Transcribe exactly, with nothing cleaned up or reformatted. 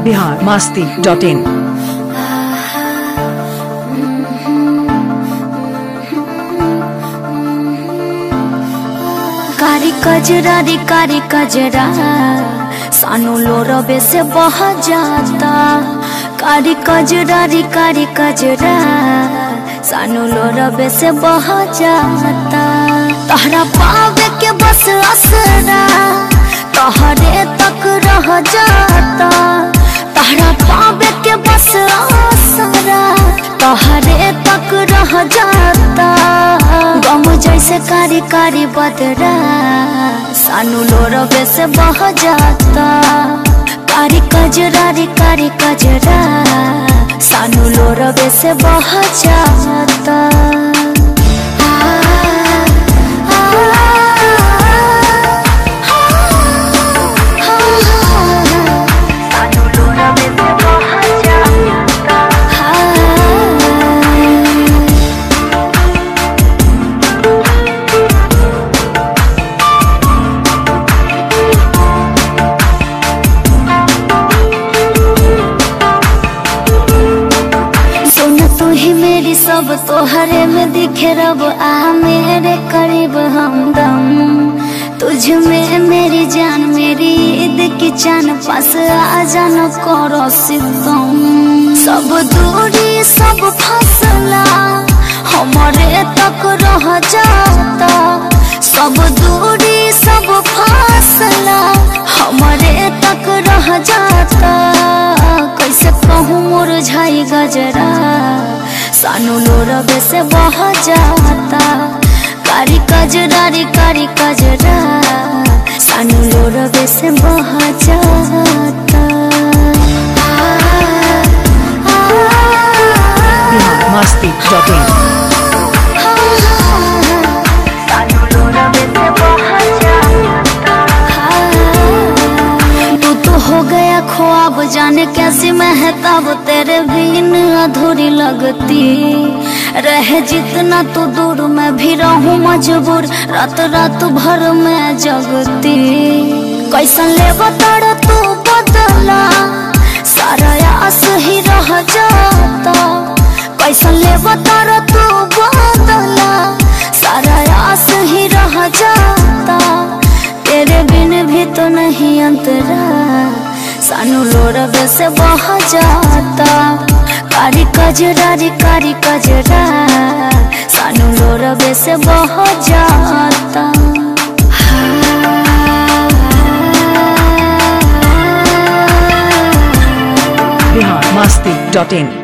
Bihar Masti dot इन। कारी कजरा रे कारी कजरा सानू लोरबे से बह जाता। कारी कजरा रे कारी कजरा सानू लोरबे से बह जाता। तहरा पावे के बस असरा तहरे तक रह जाता। तहरा पावे के बस असरा तहरे तक रह जाता। गम जैसे कारी कारी बदरा सानू लोरबे से बह जाता। कारी कजरा रे कारी कजरा सानू लोरबे से बह जाता। सब तोहरे में दिखे रब आ मेरे करीब हमदम। तुझ में मेरी जान मेरी ईद की चान पास आ जाना करो सितम। सब दूरी सब फसला हमारे तक रह जाता। सब दूरी सब फसला हमारे तक रह जाता। कैसे कहूँ मुरझाई गजरा सानू लोरबे से बह जाता। कारी कजरा रे कारी कजरा सानू लोरबे से बह जाता। Bihar Masti dot in. हो गया ख्वाब जाने कैसी महताब तेरे बिन अधूरी लगती। रहे जितना तू दूर मैं भी रहूं मजबूर रात रात भर मैं जगती। कैसा ले बता तू बदला सारा आस ही रह जाता। कैसा ले बता तू बदला सारा आस ही रह जाता। तेरे बिन भी तो नहीं अंतरा सानू लोरबे से बह जाता। कारी कजरा रे कारी कजरा सानू लोरबे से बह जाता। बिहार मस्ती डॉट इन।